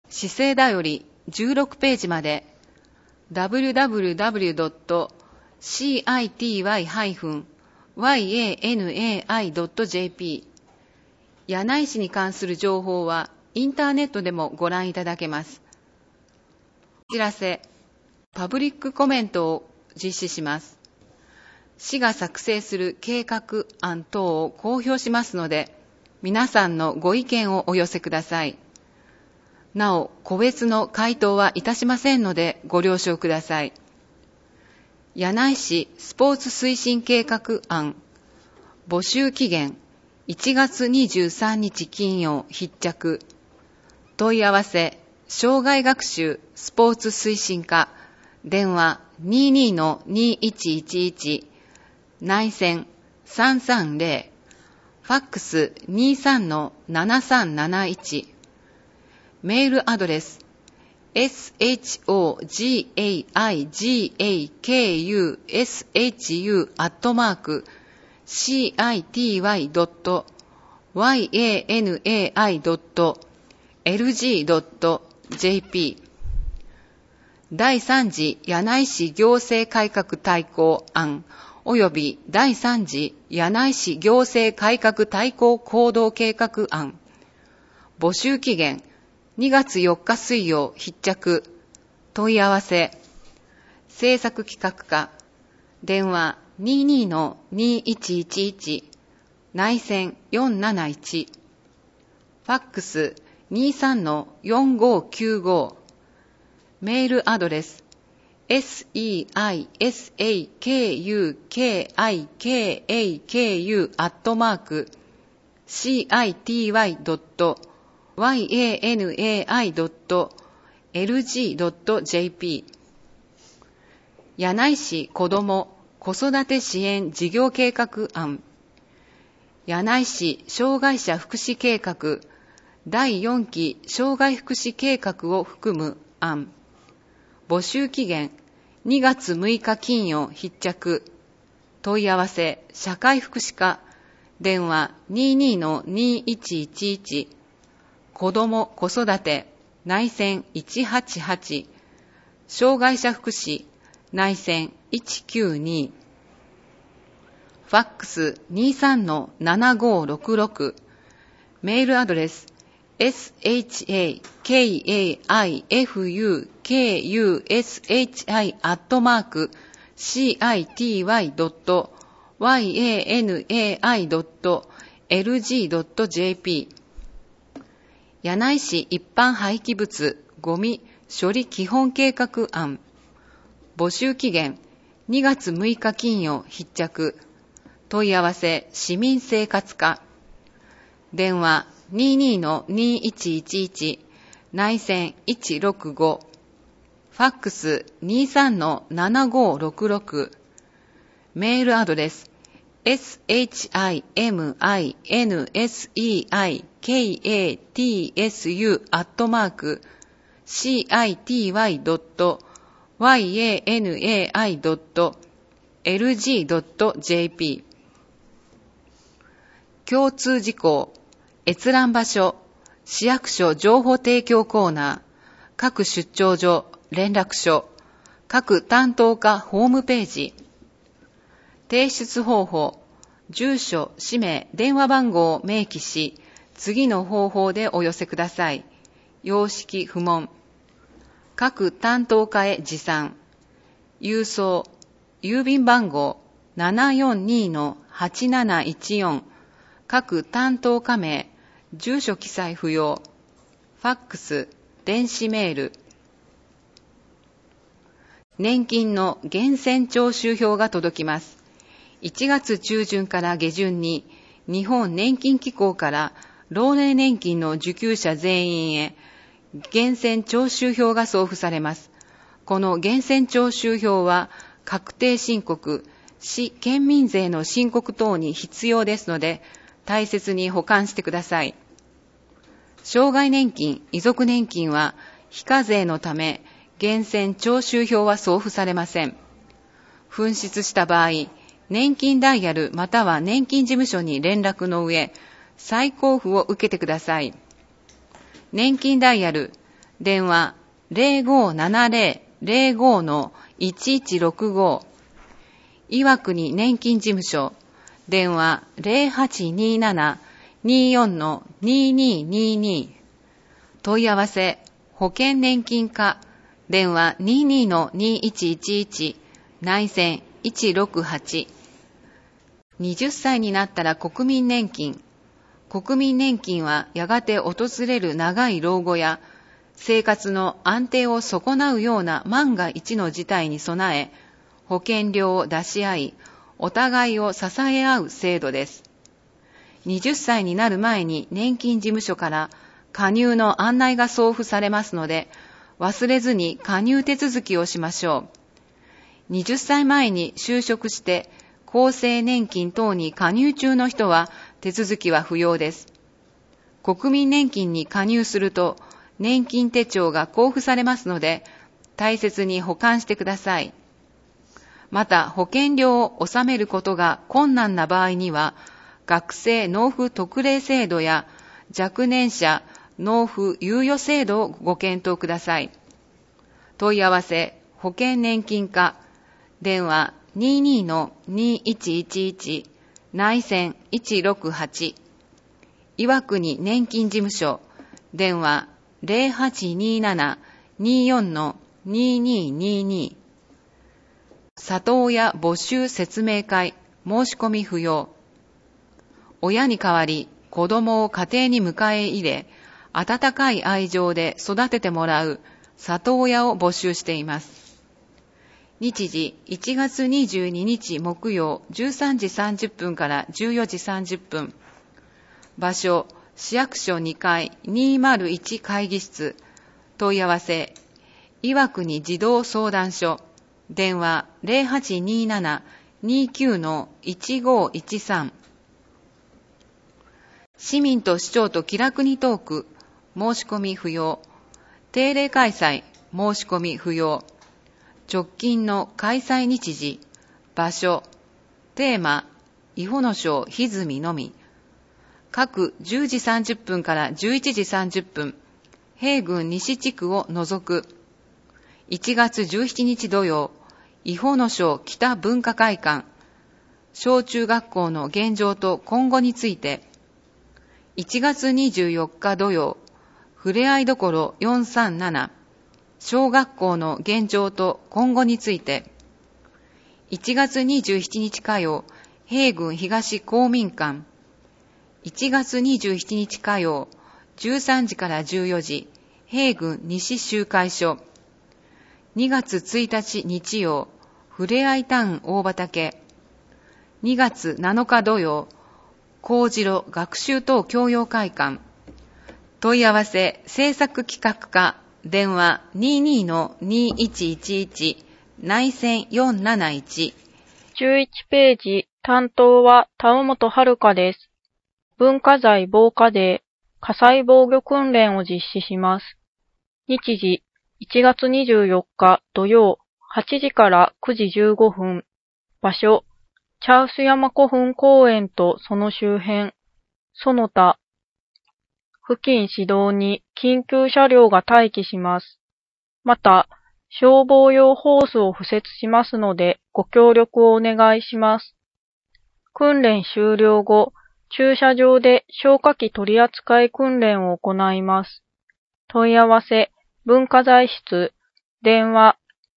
姿勢だより16ページまで www.city-yanai.jp 柳井市に関する情報はインターネットでもご覧いただけます。お知らせ、パブリックコメントを実施します。市が作成する計画案等を公表しますので、皆さんのご意見をお寄せください。なお、個別の回答はいたしませんのでご了承ください。柳井市スポーツ推進計画案、募集期限1月23日金曜必着。問い合わせ、障害学習スポーツ推進課、電話 22-2111、内線330、ファックス 23-7371、メールアドレス shogakushu@city-yanai.lg.jp 第3次柳井市行政改革大綱案および第3次柳井市行政改革大綱行動計画案募集期限2月4日水曜必着。問い合わせ制作企画課電話 22-2111 内線471ファックス 23-4595 メールアドレス seisaku-city-yanai.lg.jp 柳井市子ども・子育て支援事業計画案柳井市障害者福祉計画第4期障害福祉計画を含む案募集期限2月6日金曜必着。問い合わせ社会福祉課電話 22-2111 子ども・子育て内線188障害者福祉内線192ファックス 23-7566 メールアドレス shakakushi@city-yanai.lg.jp 柳井市一般廃棄物ゴミ処理基本計画案募集期限2月6日金曜必着。問い合わせ市民生活課電話 22-2111 内線165ファックス 23-7566 メールアドレス shimikatsu@city-yanai.lg.jp 共通事項閲覧場所市役所情報提供コーナー各出張所連絡所各担当課ホームページ提出方法住所氏名電話番号を明記し次の方法でお寄せください。様式不問各担当課へ持参郵送郵便番号 742-8714 各担当課名住所記載不要ファックス電子メール年金の源泉徴収票が届きます。1月中旬から下旬に日本年金機構から老年年金の受給者全員へ源泉徴収票が送付されます。この源泉徴収票は確定申告、市県民税の申告等に必要ですので大切に保管してください。障害年金、遺族年金は非課税のため源泉徴収票は送付されません。紛失した場合、年金ダイヤルまたは年金事務所に連絡の上、再交付を受けてください。年金ダイヤル電話0570-05-1165。岩国年金事務所。電話0827-24-2222。問い合わせ保険年金課。電話22-2111。内線168。20歳になったら国民年金。国民年金はやがて訪れる長い老後や生活の安定を損なうような万が一の事態に備え、保険料を出し合い、お互いを支え合う制度です。20歳になる前に年金事務所から加入の案内が送付されますので、忘れずに加入手続きをしましょう。20歳前に就職して厚生年金等に加入中の人は手続きは不要です。国民年金に加入すると年金手帳が交付されますので、大切に保管してください。また、保険料を納めることが困難な場合には、学生納付特例制度や若年者納付猶予制度をご検討ください。問い合わせ、保険年金課、電話22-2111、内線168、岩国年金事務所、電話0827-24-2222。里親募集説明会、申し込み不要。親に代わり子供を家庭に迎え入れ、温かい愛情で育ててもらう里親を募集しています。日時1月22日木曜13時30分から14時30分。場所、市役所2階201会議室。問い合わせ、岩国児童相談所。電話0827-29-1513。市民と市長と気楽にトーク、申し込み不要。定例開催、申し込み不要。直近の開催日時、場所、テーマ、伊保の章歪みのみ。各10時30分から11時30分、平郡西地区を除く。1月17日土曜、伊保の章北文化会館、小中学校の現状と今後について。1月24日土曜、ふれあいどころ437、小学校の現状と今後について。1月27日火曜、平郡東公民館。1月27日火曜、13時から14時、平郡西集会所。2月1日日曜、ふれあいタウン大畑。2月7日土曜、高次学習等教養会館。問い合わせ、制作企画課、電話22-2111、内線471。 11ページ、担当は田尾本遥です。文化財防火デー、火災防御訓練を実施します。日時、1月24日土曜、8時から9時15分。場所、茶臼山古墳公園とその周辺、その他、付近指導に緊急車両が待機します。また、消防用ホースを敷設しますので、ご協力をお願いします。訓練終了後、駐車場で消火器取扱訓練を行います。問い合わせ、文化財室、電話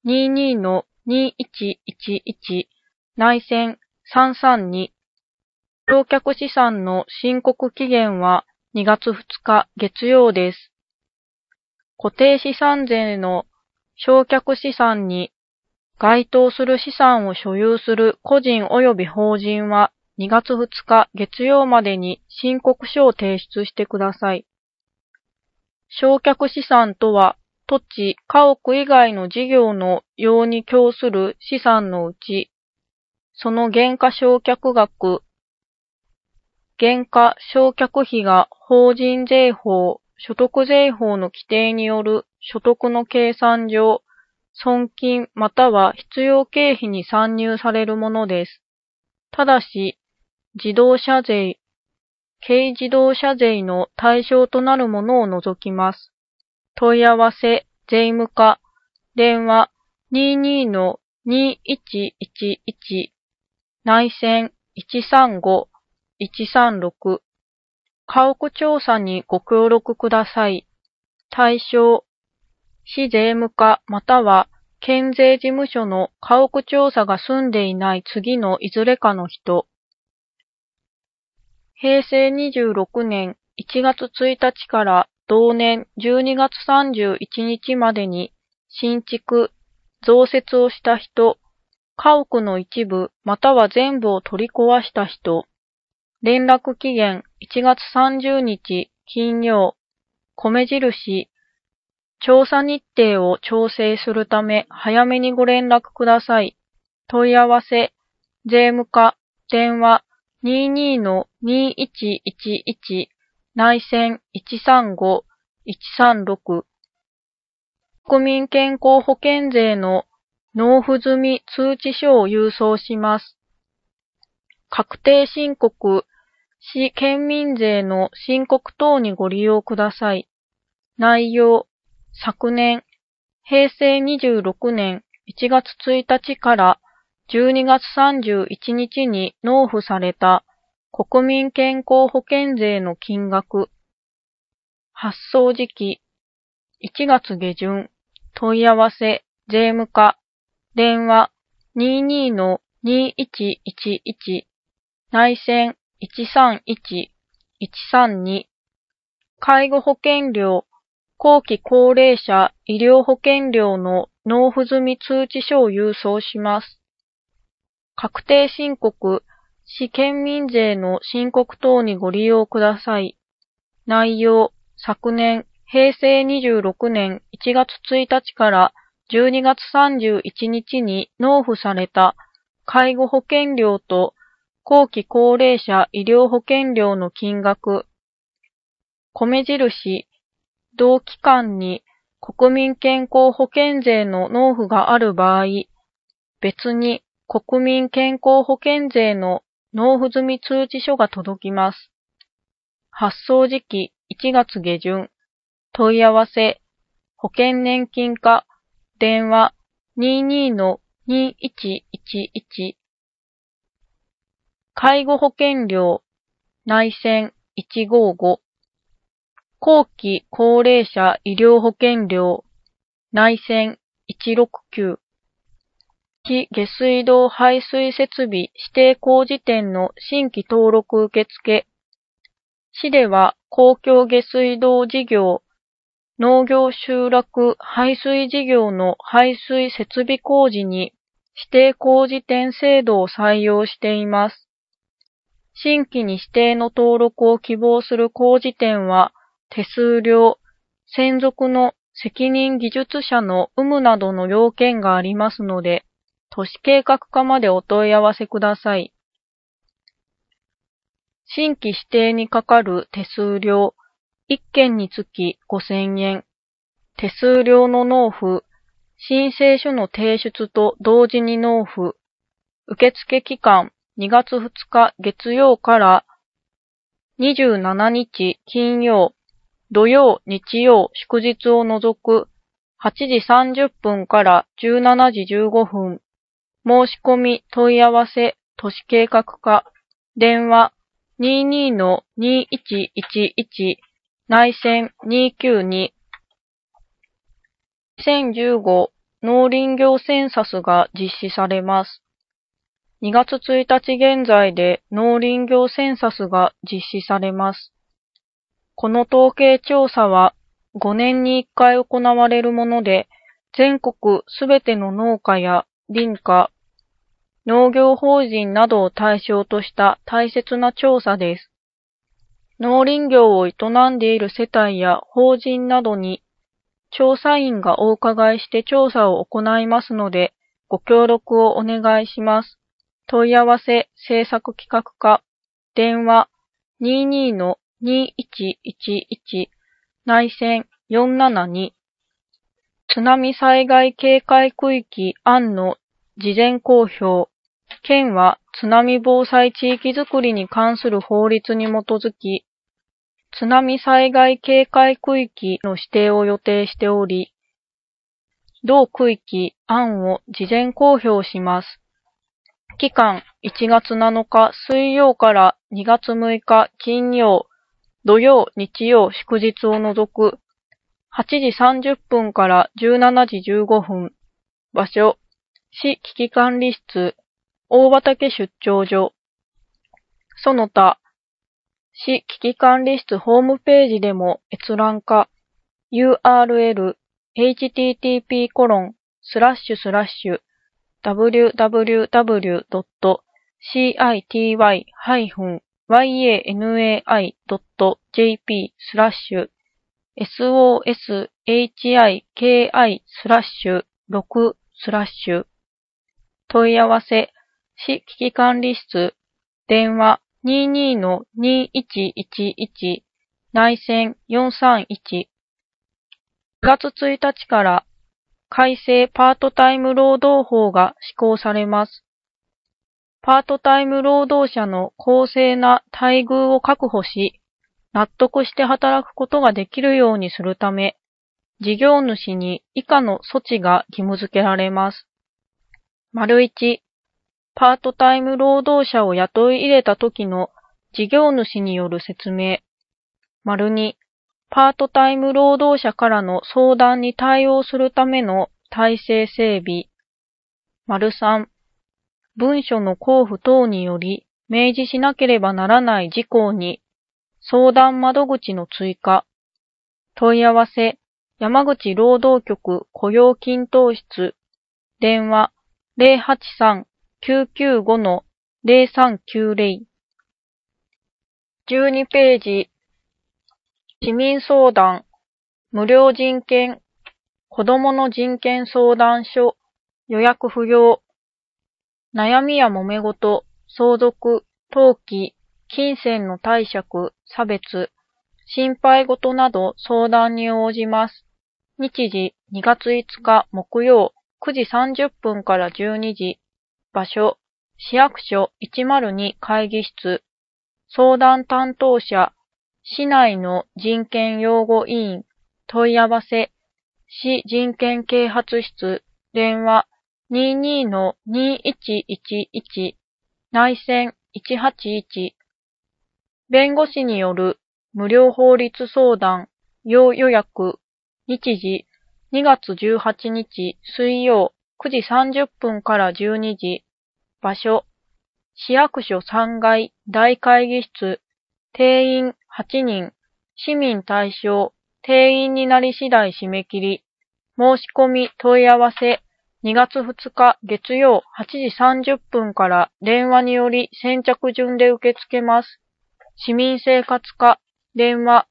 22-2111、内線332。焼却資産の申告期限は2月2日月曜です。固定資産税の焼却資産に該当する資産を所有する個人及び法人は2月2日月曜までに申告書を提出してください。焼却資産とは、土地、家屋以外の事業の用に供する資産のうち、その減価償却額、減価償却費が法人税法、所得税法の規定による所得の計算上、損金または必要経費に算入されるものです。ただし、自動車税、軽自動車税の対象となるものを除きます。 問い合わせ、税務課、電話22-2111、内線135-136、家屋調査にご協力ください。対象、市税務課または県税事務所の家屋調査が済んでいない次のいずれかの人。平成26年1月1日から同年12月31日までに新築、増設をした人、家屋の一部または全部を取り壊した人、連絡期限1月30日金曜、米印、調査日程を調整するため早めにご連絡ください。問い合わせ、税務課、電話22-2111、内線135-136、国民健康保険税の納付済み通知書を郵送します。確定申告、市県民税の申告等にご利用ください。内容、昨年、平成26年1月1日から12月31日に納付された国民健康保険税の金額。発送時期、1月下旬、問い合わせ、税務課、電話22-2111、内線131-132、介護保険料、後期高齢者医療保険料の納付済み通知書を郵送します。確定申告、市県民税の申告等にご利用ください。内容、昨年、平成26年1月1日から12月31日に納付された介護保険料と後期高齢者医療保険料の金額。米印、同期間に国民健康保険税の納付がある場合、別に国民健康保険税の納付済み通知書が届きます。発送時期1月下旬、問い合わせ、保険年金課、電話22-2111、介護保険料、内線155、後期高齢者医療保険料、内線169、非下水道排水設備指定工事店の新規登録受付。市では公共下水道事業、農業集落排水事業の排水設備工事に指定工事店制度を採用しています。新規に指定の登録を希望する工事店は、手数料、専属の責任技術者の有無などの要件がありますので、都市計画課までお問い合わせください。新規指定にかかる手数料、1件につき5000円。手数料の納付、申請書の提出と同時に納付。受付期間2月2日月曜から27日金曜、土曜、日曜、祝日を除く8時30分から17時15分。申し込み、問い合わせ、都市計画課、電話22-2111、内線292。2015農林業センサスが実施されます。2月1日現在で農林業センサスが実施されます。この統計調査は5年に1回行われるもので、全国すべての農家や林家、農業法人などを対象とした大切な調査です。農林業を営んでいる世帯や法人などに調査員がお伺いして調査を行いますので、ご協力をお願いします。問い合わせ政策企画課、電話22-2111、内線472。津波災害警戒区域案の事前公表。県は津波防災地域づくりに関する法律に基づき、 津波災害警戒区域の指定を予定しており、同区域案を事前公表します。期間1月7日水曜から2月6日金曜、土曜、日曜、祝日を除く8時30分から17時15分。場所、市危機管理室、大畑出張所。その他、市危機管理室ホームページでも閲覧か、URL http://www.city-yanoa.jp/soshiki/6/ 問い合わせ、市危機管理室、電話22-2111内線431。4月1日から改正パートタイム労働法が施行されます。パートタイム労働者の公正な待遇を確保し、納得して働くことができるようにするため、事業主に以下の措置が義務付けられます。1、パートタイム労働者を雇い入れた時の事業主による説明。2、パートタイム労働者からの相談に対応するための体制整備。3、文書の交付等により明示しなければならない事項に相談窓口の追加。問い合わせ、山口労働局雇用均等室。電話083-995-0390。12ページ。市民相談、無料人権、子どもの人権相談所、予約不要。悩みや揉め事、相続、登記、金銭の貸借、差別、心配事など相談に応じます。日時2月5日木曜9時30分から12時。場所、市役所102会議室。相談担当者、市内の人権擁護委員。問い合わせ、市人権啓発室。電話22-2111内線181。弁護士による無料法律相談要予約。日時2月18日水曜9時30分から12時。場所、市役所3階大会議室。定員8人。市民対象。定員になり次第締め切り。申し込み問い合わせ。2月2日月曜8時30分から電話により先着順で受け付けます。市民生活課。電話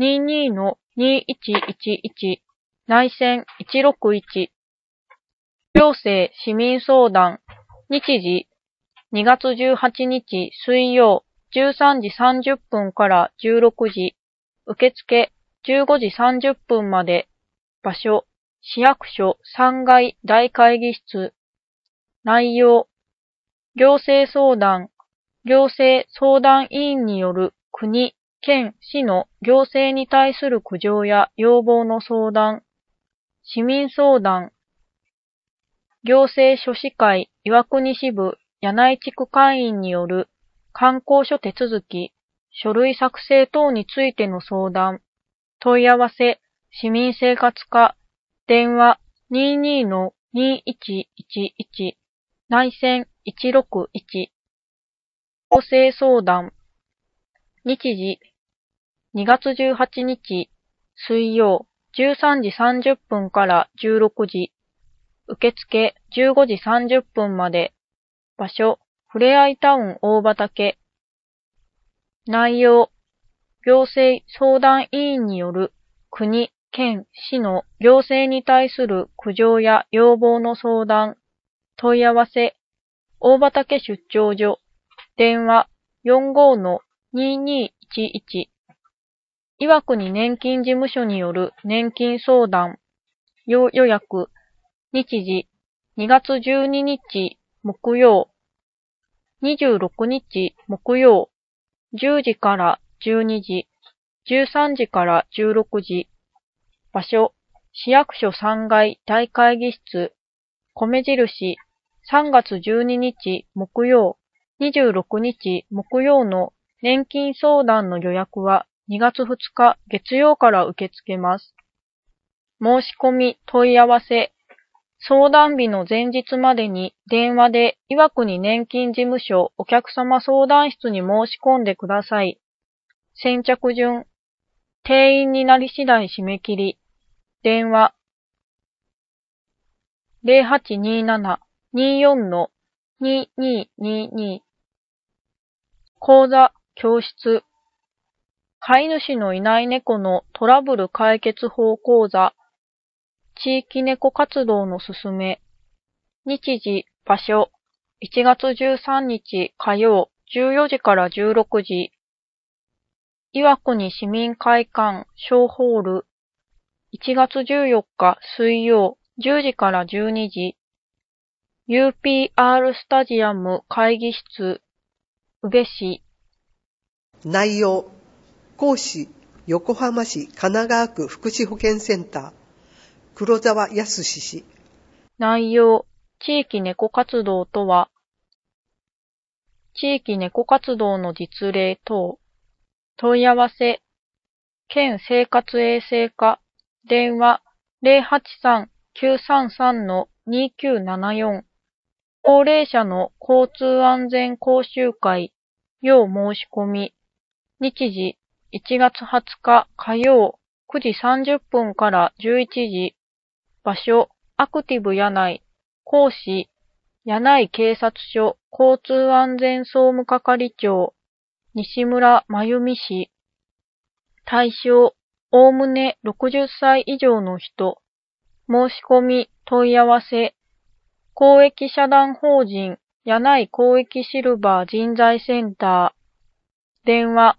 22-2111内線161。行政市民相談。日時2月18日水曜13時30分から16時。受付15時30分まで。場所、市役所3階大会議室。内容、行政相談。行政相談委員による国、県、市の行政に対する苦情や要望の相談。市民相談。行政書士会岩国支部柳井地区会員による観光所手続き、書類作成等についての相談。問い合わせ、市民生活課。電話22-2111内線161。行政相談。日時2月18日水曜13時30分から16時。受付15時30分まで。場所、ふれあいタウン大畑。内容、行政相談委員による国、県、市の行政に対する苦情や要望の相談。問い合わせ、大畑出張所。電話45-2211。岩国年金事務所による年金相談。要予約。日時2月12日木曜。26日木曜。10時から12時。 13時から16時。場所、市役所3階大会議室。米印、3月12日木曜、26日木曜の年金相談の予約は2月2日月曜から受け付けます。申し込み問い合わせ、相談日の前日までに電話で岩国年金事務所お客様相談室に申し込んでください。先着順、定員になり次第締め切り。電話 0827-24-2222 講座、教室、飼い主のいない猫のトラブル解決法講座、地域猫活動のすすめ、日時、場所、1月13日火曜14時から16時、岩国市民会館小ホール、1月14日水曜10時から12時、UPR スタジアム会議室、宇部市。 内容、講師、横浜市神奈川区福祉保健センター、黒沢康氏。 内容、地域猫活動とは、地域猫活動の実例等、問い合わせ、県生活衛生課、電話 083-933-2974、高齢者の交通安全講習会、要申し込み、日時1月20日火曜9時30分から11時、場所、アクティブ柳井、講師、柳井警察署交通安全総務係長、西村真由美氏。対象、おおむね60歳以上の人。申し込み、問い合わせ。公益社団法人、柳井公益シルバー人材センター。電話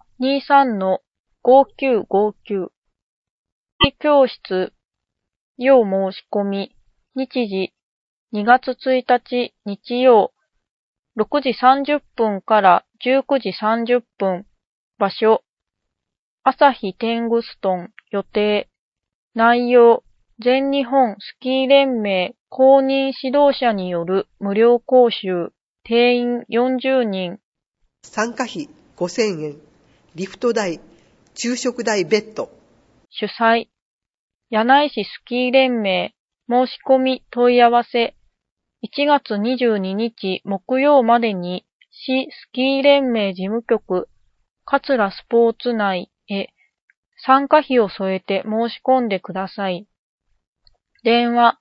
23-5959。教室。要申し込み。日時、2月1日日曜、6時30分から19時30分。場所、朝日テングストン予定。内容、全日本スキー連盟公認指導者による無料講習。定員40人。 参加費5000円。リフト代、昼食代別途。 主催、柳井市スキー連盟。申し込み問い合わせ。1月22日木曜までに市スキー連盟事務局桂スポーツ内へ参加費を添えて申し込んでください。電話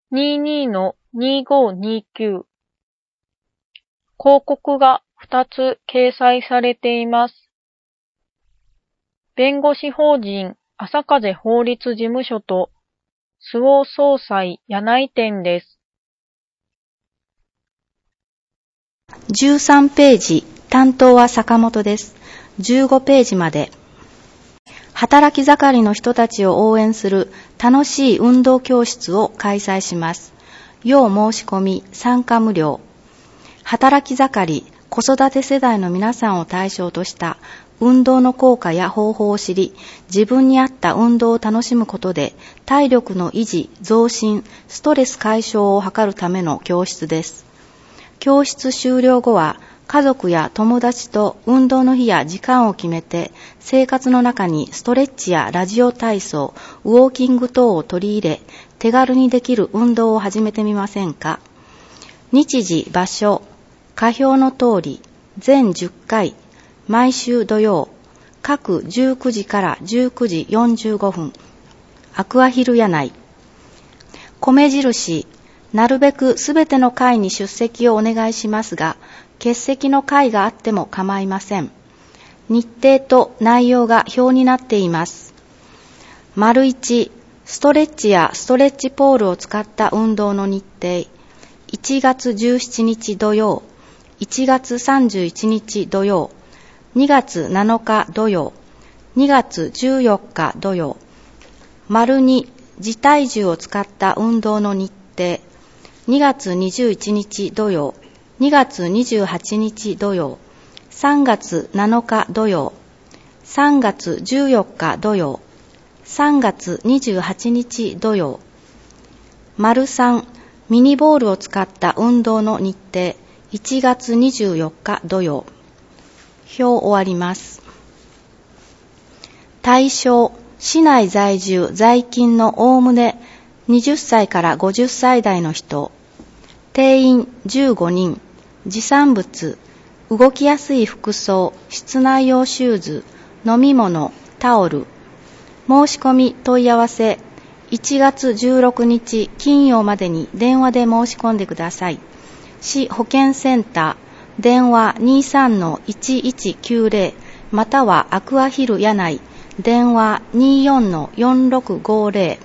22-2529。広告が2つ掲載されています。弁護士法人朝風法律事務所と周防総裁柳井店です。 13ページ、担当は坂本です。15ページまで。働き盛りの人たちを応援する楽しい運動教室を開催します。要申し込み、参加無料。働き盛り、子育て世代の皆さんを対象とした運動の効果や方法を知り、自分に合った運動を楽しむことで体力の維持、増進、ストレス解消を図るための教室です。教室終了後は家族や友達と運動の日や時間を決めて生活の中にストレッチやラジオ体操、ウォーキング等を取り入れ手軽にできる運動を始めてみませんか。日時、場所、下表の通り全10回毎週土曜各19時から19時45分アクアヒル柳井。米印、なるべくすべての会に出席をお願いしますが、欠席の会があっても構いません。日程と内容が表になっています。丸1、ストレッチやストレッチポールを使った運動の日程。1月17日土曜、1月31日土曜、2月7日土曜、2月14日土曜。丸2、自体重を使った運動の日程。2月21日土曜、2月28日土曜、3月7日土曜、 3月14日土曜、3月28日土曜。3、ミニボールを使った運動の日程、1月24日土曜。表終わります。対象、市内在住、在勤のおおむね20歳から50歳代の人。定員15人。持参物、動きやすい服装、室内用シューズ、飲み物、タオル。申し込み問い合わせ、1月16日金曜までに電話で申し込んでください。市保健センター、電話 23-1190 またはアクアヒル柳井、電話 24-4650。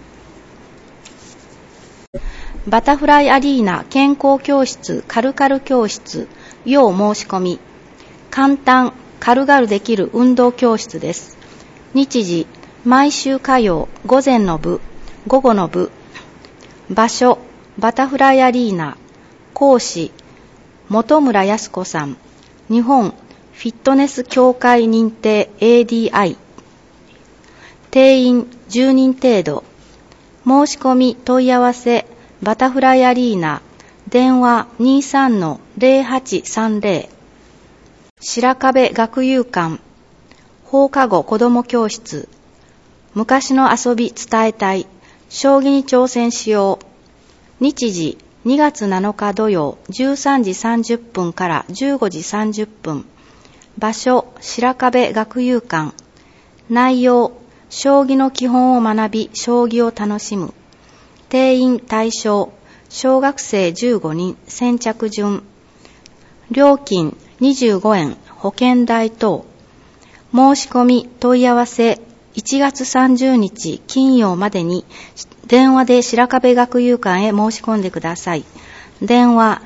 バタフライアリーナ健康教室カルカル教室、要申し込み。簡単、軽々できる運動教室です。日時、毎週火曜、午前の部、午後の部。場所、バタフライアリーナ。講師、本村康子さん。日本フィットネス協会認定 ADI。定員10人程度。申し込み問い合わせ、バタフライアリーナ。電話 23-0830。白壁学友館。放課後子ども教室。昔の遊び伝えたい。将棋に挑戦しよう。日時、2月7日土曜、13時30分から15時30分。場所、白壁学友館。内容、将棋の基本を学び、将棋を楽しむ。定員対象、小学生15人、先着順。料金25円、保険代等。申し込み問い合わせ、1月30日金曜までに電話で白壁学友館へ申し込んでください。電話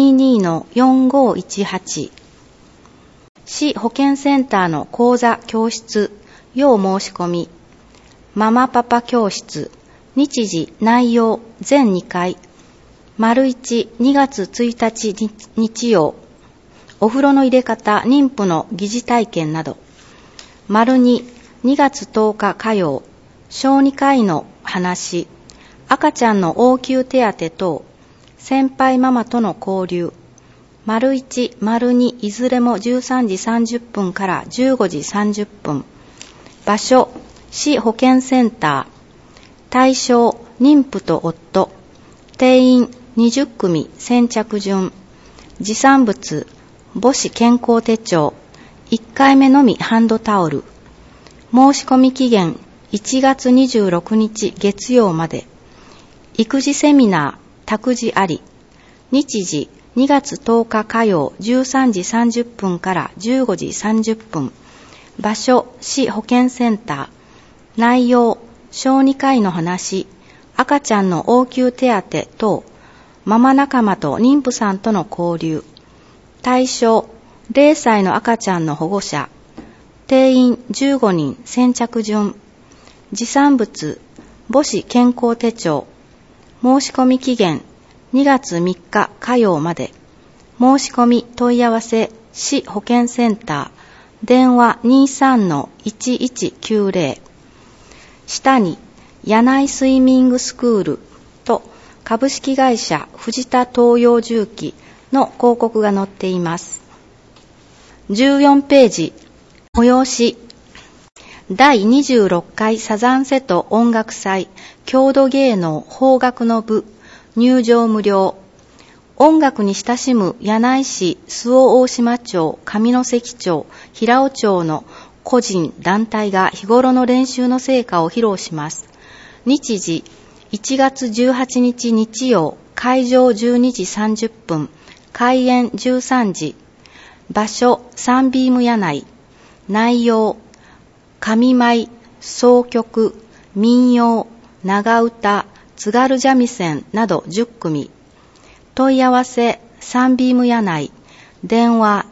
22-4518。市保健センターの講座教室、要申し込み。ママパパ教室、日時内容全2回。1、2月1日日曜。お風呂の入れ方、妊婦の疑似体験など。2、2月10日火曜。小児科医の話。赤ちゃんの応急手当等。先輩ママとの交流。1、2いずれも13時30分から15時30分。場所、市保健センター。対象、妊婦と夫。定員20組先着順。持参物、母子健康手帳。1回目のみハンドタオル。申し込み期限1月26日月曜まで。育児セミナー、託児あり。日時2月10日火曜13時30分から15時30分。場所、市保健センター。内容、小児科医の話、赤ちゃんの応急手当等、ママ仲間と妊婦さんとの交流。対象、0歳の赤ちゃんの保護者。定員15人先着順。持参物、母子健康手帳。申し込み期限2月3日火曜まで。申し込み問い合わせ、市保健センター。電話 23-1190。下に、柳井スイミングスクールと株式会社藤田東洋重機の広告が載っています。14ページ、催し。第26回サザンセト音楽祭郷土芸能邦楽の部、入場無料。音楽に親しむ柳井市周防大島町、上関町、平尾町の個人、団体が日頃の練習の成果を披露します。日時、1月18日日曜、会場12時30分、開演13時。場所、サンビーム柳井。内容、上舞、箏曲、民謡、長唄、津軽三味線など10組。問い合わせ、サンビーム柳井。電話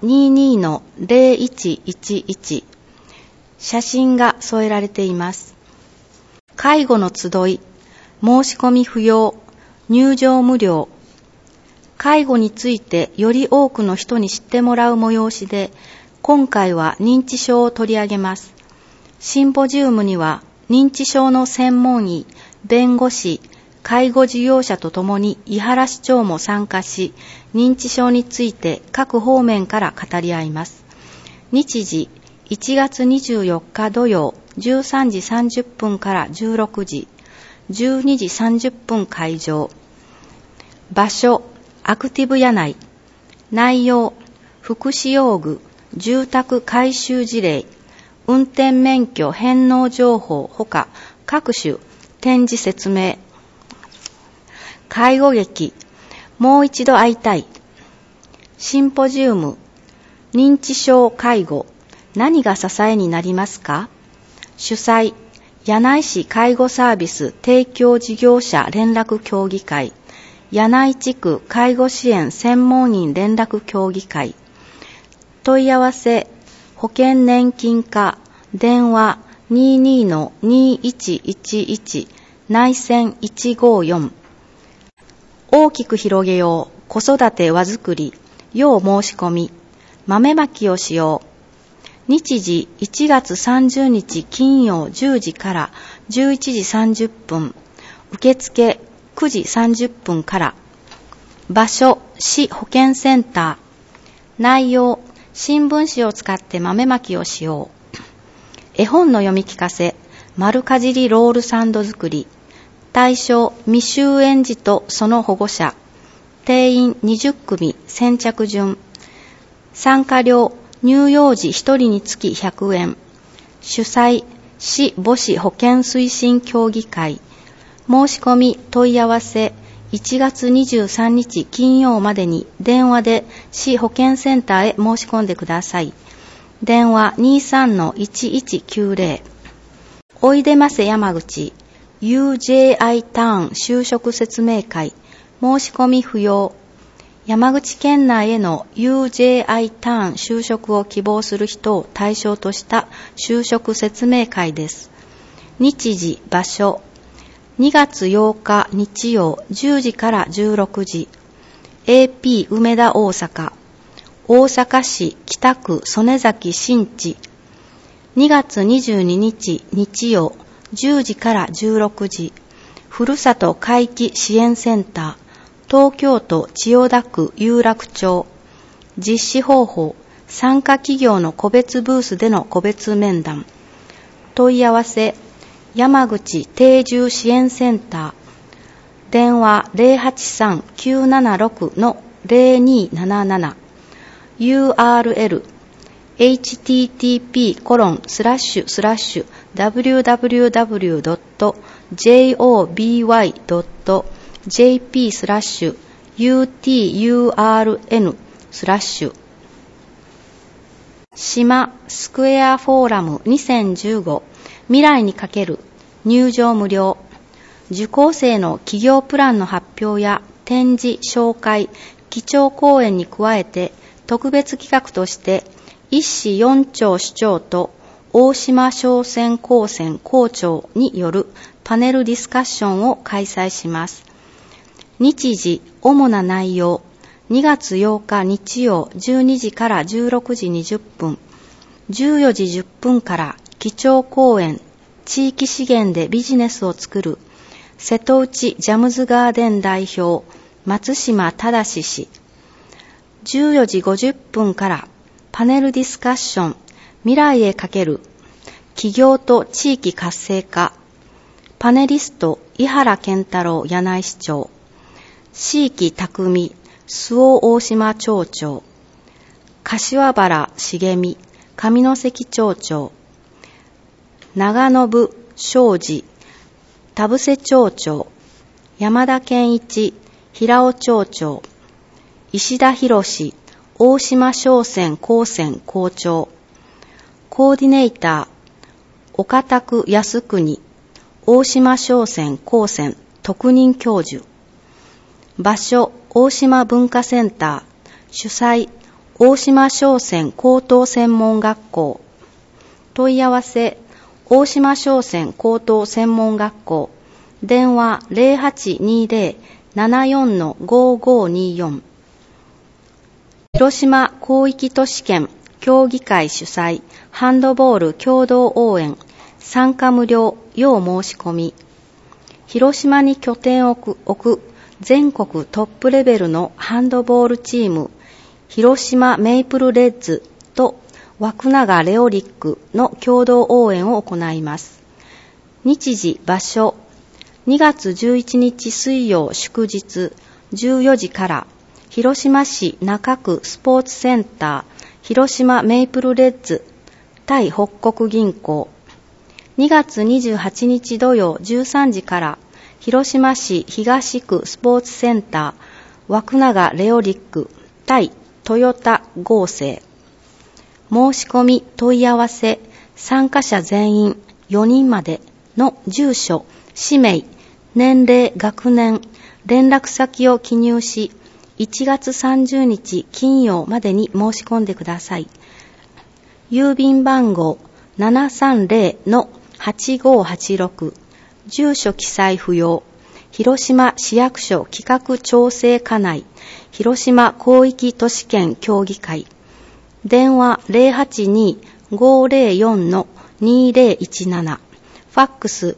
22-0111。写真が添えられています。介護の集い、申し込み不要、入場無料。介護についてより多くの人に知ってもらう催しで、 今回は認知症を取り上げます。シンポジウムには認知症の専門医、弁護士、介護事業者とともに井原市長も参加し、認知症について各方面から語り合います。日時1月24日土曜13時30分から16時、12時30分会場。場所、アクティブ柳井。内容、福祉用具、住宅改修事例、運転免許返納情報ほか各種展示説明。介護劇、もう一度会いたい。シンポジウム、認知症介護、何が支えになりますか？主催、柳井市介護サービス提供事業者連絡協議会、柳井地区介護支援専門員連絡協議会。問い合わせ、保険年金課、電話 22-2111 内線154。大きく広げよう、子育て輪作り、要申し込み、豆まきをしよう。日時1月30日金曜10時から11時30分、受付9時30分から。場所、市保健センター。内容、新聞紙を使って豆まきをしよう。絵本の読み聞かせ、丸かじりロールサンド作り。対象、未就園児とその保護者。定員20組、先着順。参加料、乳幼児1人につき100円。主催、市母子保健推進協議会。申し込み問い合わせ、1月23日金曜までに電話で市保健センターへ申し込んでください。電話 23-1190。おいでませ山口 UJI ターン就職説明会。申し込み不要。山口県内への UJI ターン就職を希望する人を対象とした就職説明会です。日時、場所、2月8日日曜10時から16時、AP 梅田大阪、大阪市北区曽根崎新地、2月22日日曜10時から16時、ふるさと回帰支援センター、東京都千代田区有楽町。実施方法、参加企業の個別ブースでの個別面談。問い合わせ、山口定住支援センター。電話 083-976-0277。URL、http://www.joby.jp/UTURN/ 島スクエアフォーラム2015未来にかける入場無料。受講生の企業プランの発表や展示紹介、基調講演に加えて特別企画として一市四町市長と大島商船高専校長によるパネルディスカッションを開催します。日時、主な内容、2月8日日曜12時から16時20分、14時10分から基調講演、地域資源でビジネスを作る、瀬戸内ジャムズガーデン代表、松島正氏。14時50分からパネルディスカッション、未来へかける、企業と地域活性化。パネリスト、井原健太郎柳井市長。椎木匠、周防大島町長。柏原茂美、上関町長。長信昌司、田伏町長。山田健一、平尾町長。石田博、大島商船高専校長。コーディネーター、岡田区康国、大島商船高専特任教授。場所、大島文化センター。主催、大島商船高等専門学校。問い合わせ、大島商船高等専門学校。電話 0820-74-5524。広島広域都市圏協議会主催ハンドボール共同応援参加無料要申し込み。広島に拠点を置く全国トップレベルのハンドボールチーム広島メイプルレッズと枠永レオリックの共同応援を行います。日時場所2月11日水曜祝日14時から広島市中区スポーツセンター広島メイプルレッズ対北国銀行。2月28日土曜13時から広島市東区スポーツセンター枠永レオリック対トヨタ合成。申し込み問い合わせ参加者全員4人までの住所、氏名、年齢、学年、連絡先を記入し1月30日金曜までに申し込んでください。郵便番号 730-8586 住所記載不要広島市役所企画調整課内広島広域都市圏協議会電話 082-504-2017 ファックス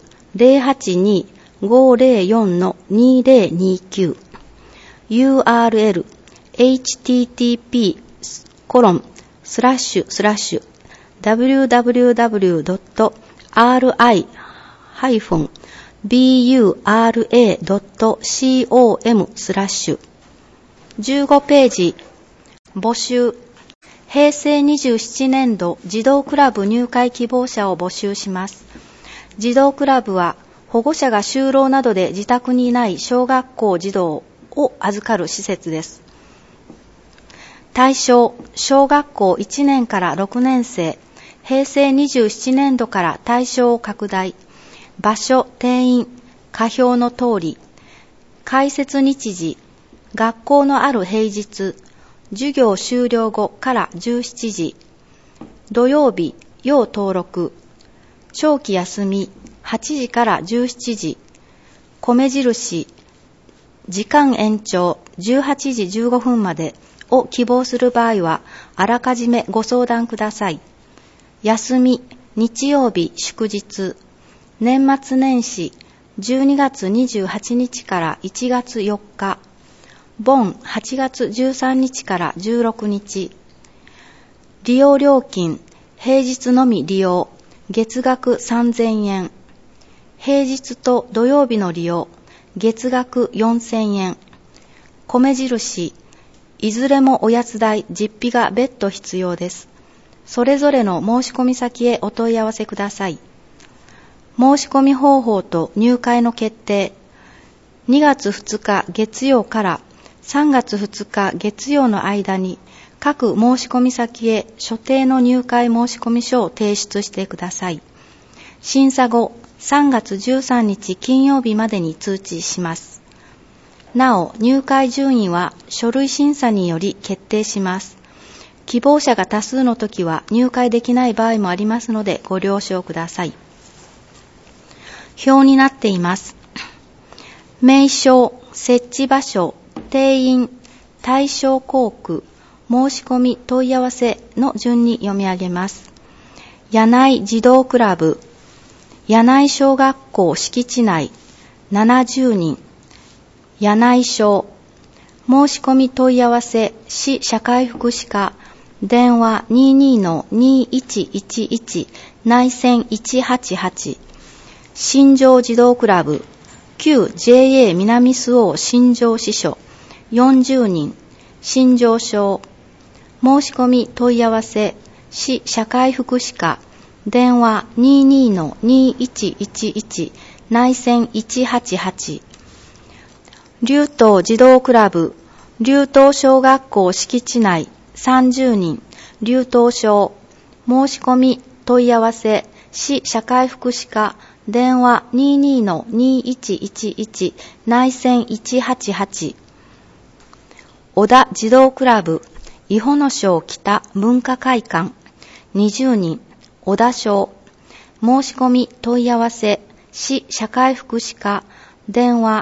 082-504-2029 URL http://www.ri-bura.com/15ページ募集平成27年度児童クラブ入会希望者を募集します。児童クラブは保護者が就労などで自宅にいない小学校児童を預かる施設です。対象、小学校1年から6年生、平成27年度から対象を拡大。場所、定員、下表の通り。開設日時、学校のある平日、授業終了後から17時。土曜日、要登録。長期休み、8時から17時。米印、時間延長18時15分までを希望する場合は、あらかじめご相談ください。休み、日曜日、祝日。年末年始、12月28日から1月4日。盆、8月13日から16日。利用料金、平日のみ利用、月額3000円。平日と土曜日の利用、月額4000円。米印、いずれもおやつ代、実費が別途必要です。それぞれの申し込み先へお問い合わせください。申し込み方法と入会の決定。2月2日月曜から3月2日月曜の間に各申し込み先へ所定の入会申し込み書を提出してください。審査後、3月13日金曜日までに通知します。なお、入会順位は書類審査により決定します。希望者が多数の時は入会できない場合もありますのでご了承ください。表になっています。名称、設置場所、定員、対象校区、申し込み問い合わせの順に読み上げます。柳井児童クラブ、柳井小学校敷地内70人、柳井小、申し込み問い合わせ、市社会福祉課、電話 22-2111 内線188、新庄児童クラブ、旧 JA 南周防新庄支所40人、新庄小、申し込み問い合わせ、市社会福祉課、電話 22-2111 内線188、龍東児童クラブ、龍東小学校敷地内30人、龍東小、申し込み問い合わせ、市社会福祉課、電話 22-2111 内線188、小田児童クラブ、伊保野小北文化会館20人、小田小、申し込み問い合わせ、市社会福祉課、電話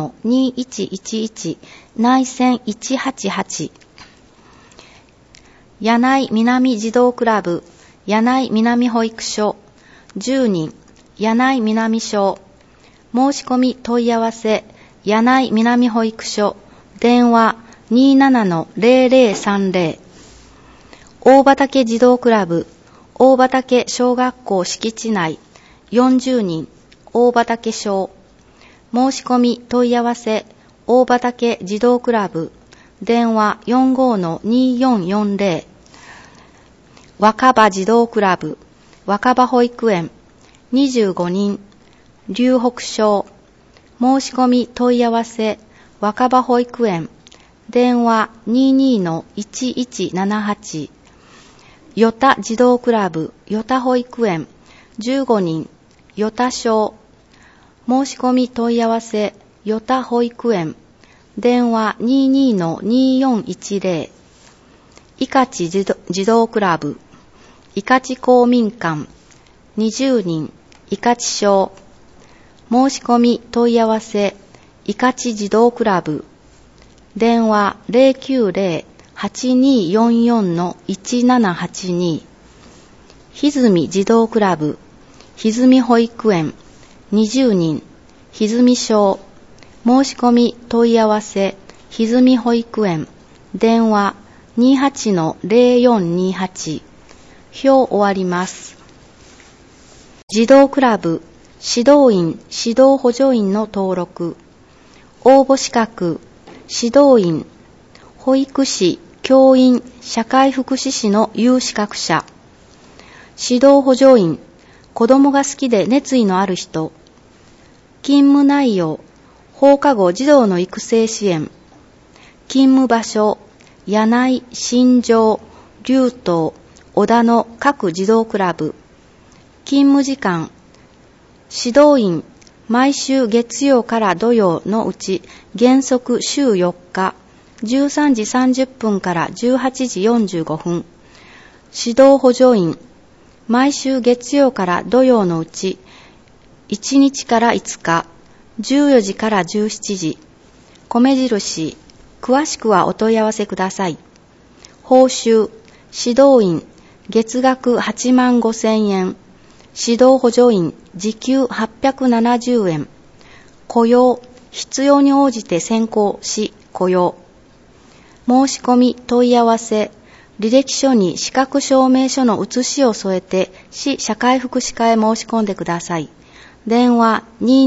22-2111 内線188、 柳井南児童クラブ、柳井南保育所、10人、柳井南小。申し込み問い合わせ、柳井南保育所、電話 27-0030。大畑児童クラブ、大畑小学校敷地内、40人、大畑小。申し込み問い合わせ、大畑児童クラブ、電話 45-2440。若葉児童クラブ、若葉保育園、25人、龍北小。申し込み問い合わせ、若葉保育園、電話 22-1178。与田児童クラブ、与田保育園、15人、与田小。申し込み問い合わせ、与田保育園、電話 22-2410。伊香地児童クラブ、伊香地公民館、20人、伊香地小。申し込み問い合わせ、伊香地児童クラブ、電話 090-8244-1782。歪み児童クラブ、歪み保育園、20人、歪み小。申し込み問い合わせ、歪み保育園、電話 28-0428。表終わります。児童クラブ、指導員、指導補助員の登録。応募資格、指導員、保育士、教員、社会福祉士の有資格者。指導補助員、子供が好きで熱意のある人。勤務内容、放課後児童の育成支援。勤務場所、柳井、新庄、龍東、小田の各児童クラブ。勤務時間、指導員、毎週月曜から土曜のうち原則週4日、13時30分から18時45分。指導補助員、毎週月曜から土曜のうち1日から5日、14時から17時。米印、詳しくはお問い合わせください。報酬、指導員、月額85,000円。指導補助員、時給870円。雇用、必要に応じて選考し、雇用。申し込み問い合わせ、履歴書に資格証明書の写しを添えて、市社会福祉課へ申し込んでください。電話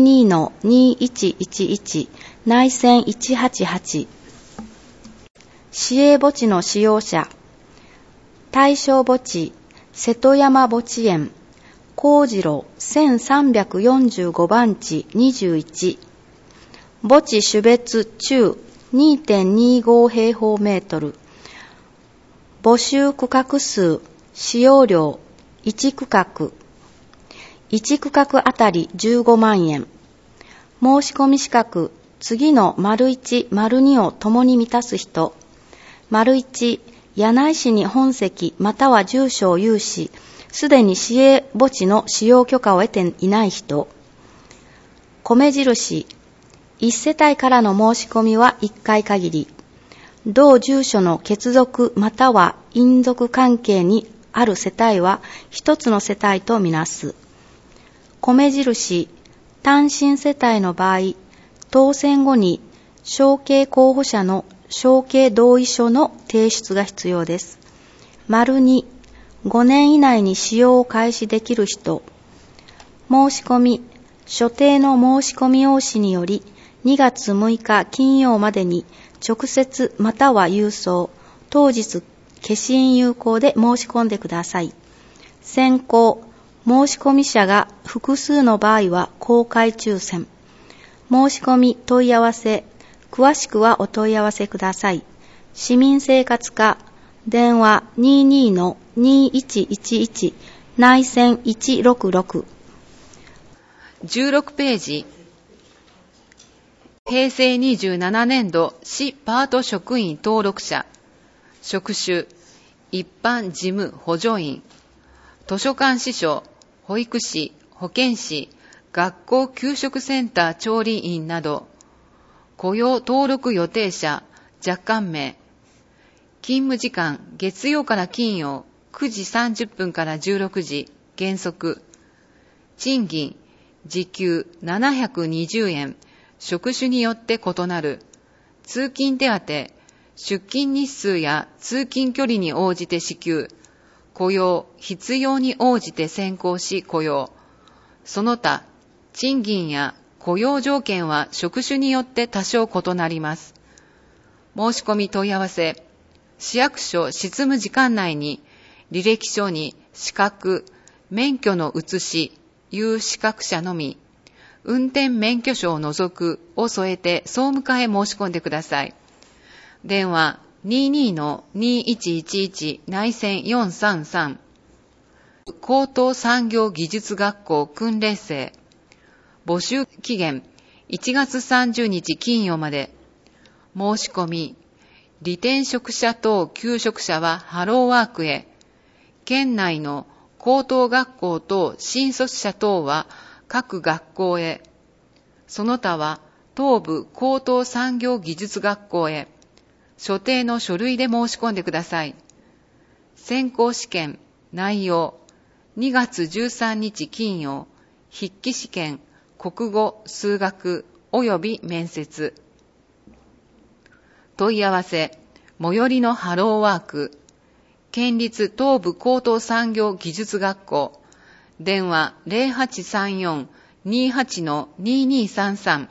22-2111 内線188。市営墓地の使用者、大正墓地、瀬戸山墓地園、幸次郎1345番地21。墓地種別中 2.25 平方メートル。募集区画数、使用料、1区画。1区画あたり15万円。申し込み資格、次の丸1、丸2をともに満たす人。丸1、柳井市に本籍または住所を有し、すでに市営墓地の使用許可を得ていない人。米印、1世帯からの申し込みは1回限り。同住所の血族または姻族関係にある世帯は1つの世帯とみなす。米印、単身世帯の場合、当選後に承継候補者の承継同意書の提出が必要です。丸2、5年以内に使用を開始できる人。申し込み、所定の申し込み用紙により2月6日金曜までに直接または郵送、当日消印有効で申し込んでください。選考、申し込み者が複数の場合は公開抽選。申し込み問い合わせ、詳しくはお問い合わせください。市民生活課、電話 22-2111 内線166。 16ページ。平成27年度市パート職員登録者。職種、一般事務補助員、図書館司書、保育士、保健師、学校給食センター調理員など。雇用登録予定者、若干名。 勤務時間、月曜から金曜、9時30分から16時、原則。賃金、時給720円、職種によって異なる。通勤手当、出勤日数や通勤距離に応じて支給。雇用、必要に応じて選考し雇用。その他、賃金や雇用条件は職種によって多少異なります。申し込み問い合わせ。市役所執務時間内に履歴書に資格、免許の写し、有資格者のみ、運転免許証を除くを添えて総務課へ申し込んでください。電話 22-2111 内線433高等産業技術学校訓練生募集期限1月30日金曜まで。申し込み離転職者等求職者はハローワークへ。県内の高等学校等新卒者等は各学校へ。その他は東部高等産業技術学校へ。所定の書類で申し込んでください。選考試験内容2月13日金曜、筆記試験国語、数学及び面接。問い合わせ、最寄りのハローワーク、県立東部高等産業技術学校、電話 0834-28-2233。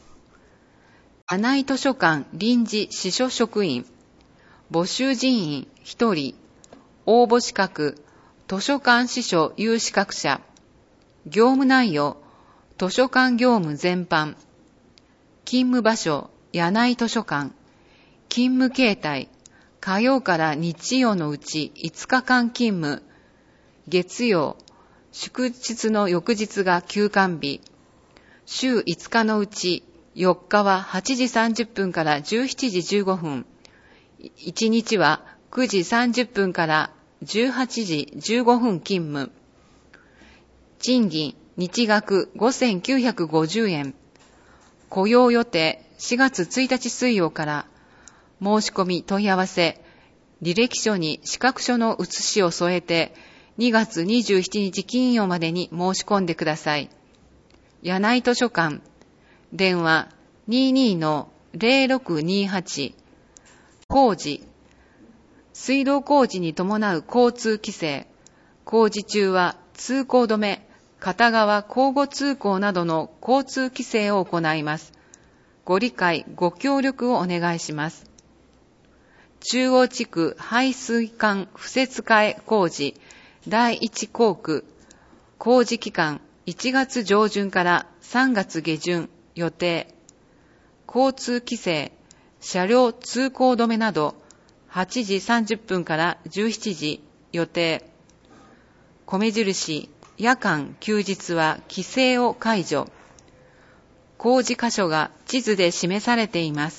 柳井図書館臨時司書職員、募集人員1人、応募資格、図書館司書有資格者、業務内容、図書館業務全般、勤務場所、柳井図書館、勤務形態、火曜から日曜のうち5日間勤務、月曜、祝日の翌日が休館日、週5日のうち4日は8時30分から17時15分、1日は9時30分から18時15分勤務。賃金、日額5,950円。雇用予定4月1日水曜から。申し込み問い合わせ。履歴書に資格書の写しを添えて2月27日金曜までに申し込んでください。柳井図書館。電話 22-0628。工事。水道工事に伴う交通規制。工事中は通行止め、片側交互通行などの交通規制を行います。ご理解、ご協力をお願いします。中央地区排水管敷設替え工事第1工区。工事期間1月上旬から3月下旬予定。交通規制、車両通行止めなど8時30分から17時予定。米印、夜間休日は規制を解除。工事箇所が地図で示されています。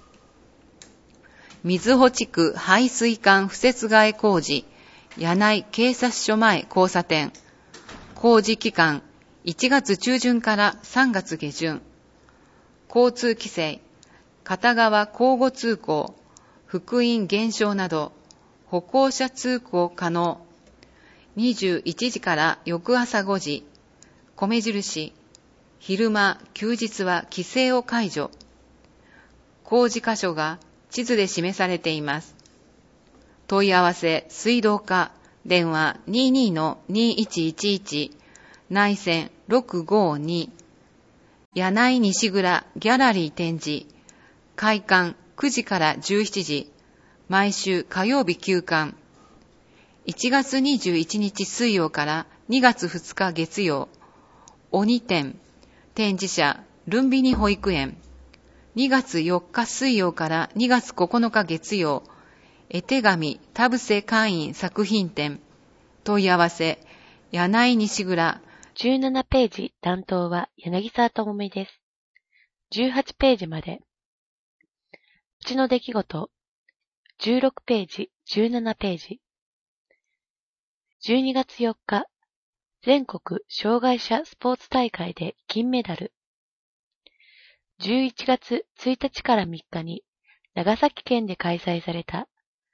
瑞穂地区排水管敷設替え工事、柳井警察署前交差点。工事期間1月中旬から3月下旬。交通規制、片側交互通行、幅員減少など、歩行者通行可能。21時から翌朝5時。米印、昼間、休日は規制を解除。工事箇所が地図で示されています。問い合わせ、水道課、電話 22-2111、内線652、柳井西蔵ギャラリー展示、開館9時から17時、毎週火曜日休館。1月21日水曜から2月2日月曜、鬼展、展示車、ルンビニ保育園。2月4日水曜から2月9日月曜、絵手紙田臥会員作品展。問い合わせ、柳井西蔵。 17ページ担当は柳沢智美です。18ページまで。うちの出来事。16ページ、17ページ。12月4日、全国障害者スポーツ大会で金メダル。11月1日から3日に長崎県で開催された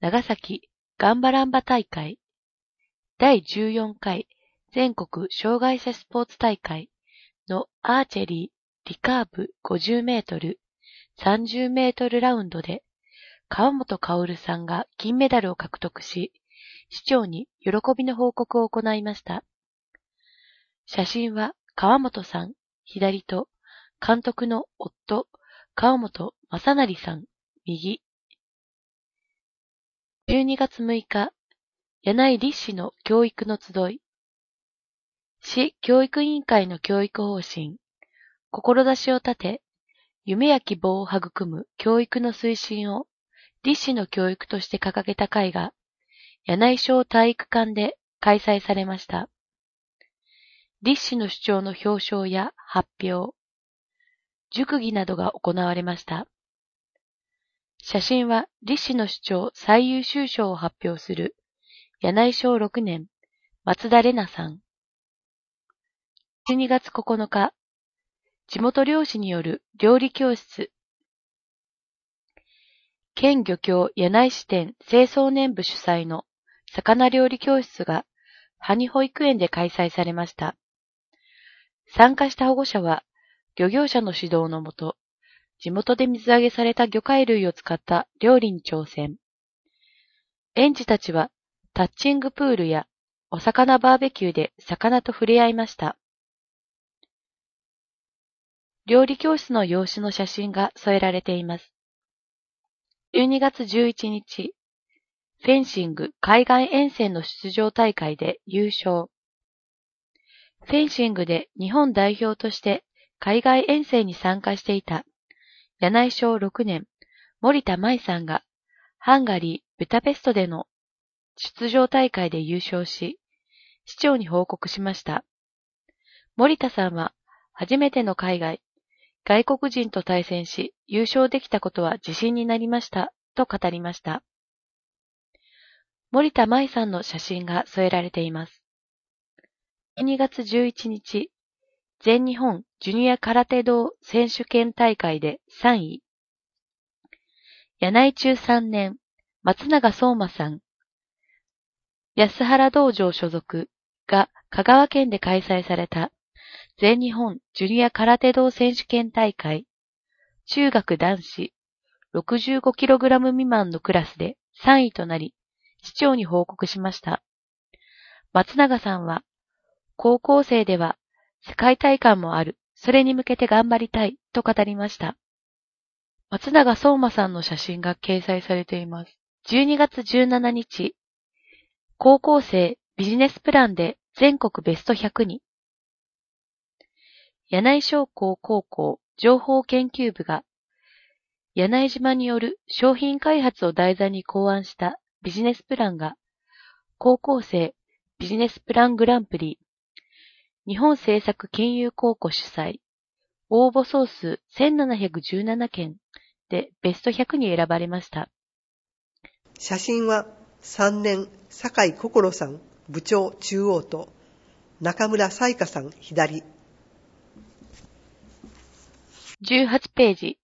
長崎ガンバランバ大会、第14回全国障害者スポーツ大会のアーチェリーリカーブ50メートル、30メートルラウンドで川本薫さんが金メダルを獲得し、市長に喜びの報告を行いました。写真は川本さん、左と監督の夫、川本正成さん、右。12月6日、柳井立志の教育の集い。市教育委員会の教育方針、志を立て、夢や希望を育む教育の推進を立志の教育として掲げた会が、柳井小体育館で開催されました。立志の主張の表彰や発表、塾議などが行われました。写真は立志の主張最優秀賞を発表する柳井小6年松田玲奈さん。12月9日、地元漁師による料理教室。県漁協柳井支店青少年部主催の魚料理教室が埴保育園で開催されました。参加した保護者は漁業者の指導のもと、地元で水揚げされた魚介類を使った料理に挑戦。園児たちはタッチングプールやお魚バーベキューで魚と触れ合いました。料理教室の様子の写真が添えられています。12月11日、フェンシング海外遠征の出場大会で優勝。フェンシングで日本代表として海外遠征に参加していた柳井小6年森田舞さんがハンガリー・ブダペストでの出場大会で優勝し、市長に報告しました。森田さんは初めての外国人と対戦し優勝できたことは自信になりましたと語りました。森田舞さんの写真が添えられています。12月11日、全日本ジュニア空手道選手権大会で3位。柳井中3年、松永相馬さん。安原道場所属が香川県で開催された全日本ジュニア空手道選手権大会、中学男子 65kg 未満のクラスで3位となり、市長に報告しました。松永さんは、高校生では世界大会もある、それに向けて頑張りたいと語りました。松永相馬さんの写真が掲載されています。12月17日、高校生ビジネスプランで全国ベスト100に。柳井商工高校情報研究部が柳井島による商品開発を題材に考案したビジネスプランが高校生ビジネスプラングランプリ日本政策金融公庫主催応募総数1717件でベスト100に選ばれました。 写真は3年酒井心さん部長中央と中村彩香さん左。 18ページ、